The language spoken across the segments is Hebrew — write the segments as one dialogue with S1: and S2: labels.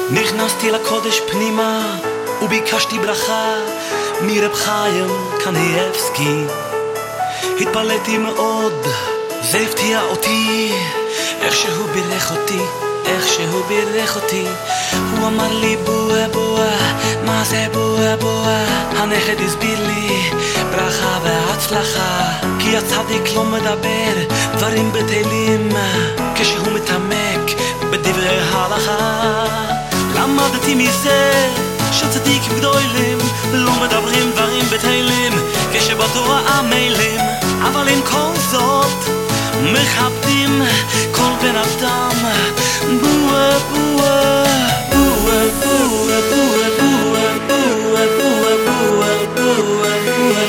S1: נכנסתי לקודש פנימה וביקשתי ברכה מרב חיים קניאבסקי. התפלאתי מאוד, זה הפתיע אותי, איך שהוא בירך אותי, איך שהוא בירך אותי. הוא אמר לי בואה בואה, מה זה בואה בואה? הנכד הסביר לי ברכה והצלחה, כי הצדיק לא מדבר דברים בטלים כשהוא מתעמק בדברי ההלכה. למדתי מזה שצדיקים גדולים לא מדברים דברים בטלים כשבתורה עמלים, אבל עם כל זאת מכבדים כל בן אדם. בואה בואה בואה בואה בואה בואה בואה בואה בואה בואה בואה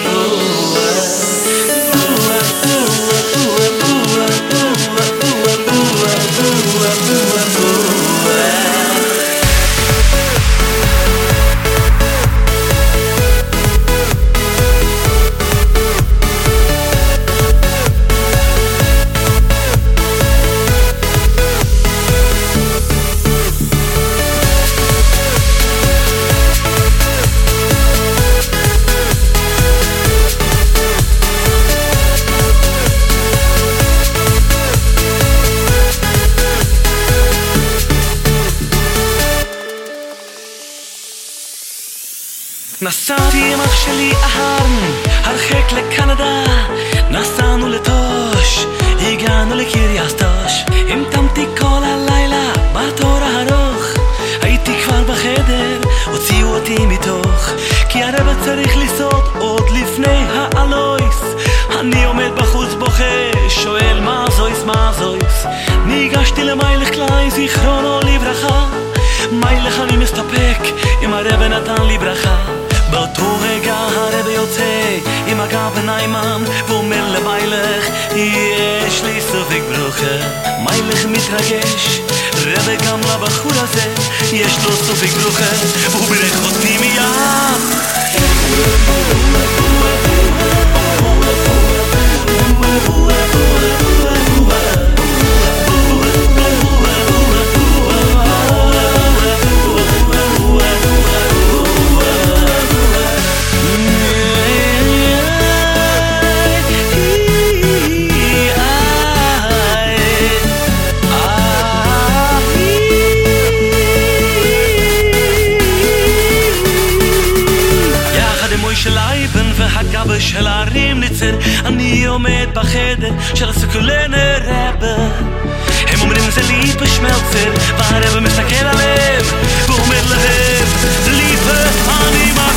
S1: נסעתי עם אח שלי אהרן הרחק לקנדה, נסענו לטוש, הגענו לקריאסטוש. המתנתי כל הלילה בתור הארוך, הייתי כבר בחדר, הוציאו אותי מתוך, כי הרב צריך לסעוד עוד לפני האלויס. אני עומד בחוץ בוכה, שואל מה זויס מה זויס. ניגשתי למיילך קליי זיכרונו לברכה, מיילך אני מסתפק אם הרב נתן לי ברכה. באותו רגע הרב יוצא עם הגב בניימן ואומר למיילך יש לי סופק ברוכה. מיילך מתרגש, רב גם לבחור הזה יש לו סופק ברוכה, והוא בירך אותי מיד. של אייבן והגבה של הרים ניצר, אני עומד בחדר של הסקולנה רבה. הם אומרים זה ליפה שמלצר, והרבה מסתכל עליהם ואומר להם ליפה אני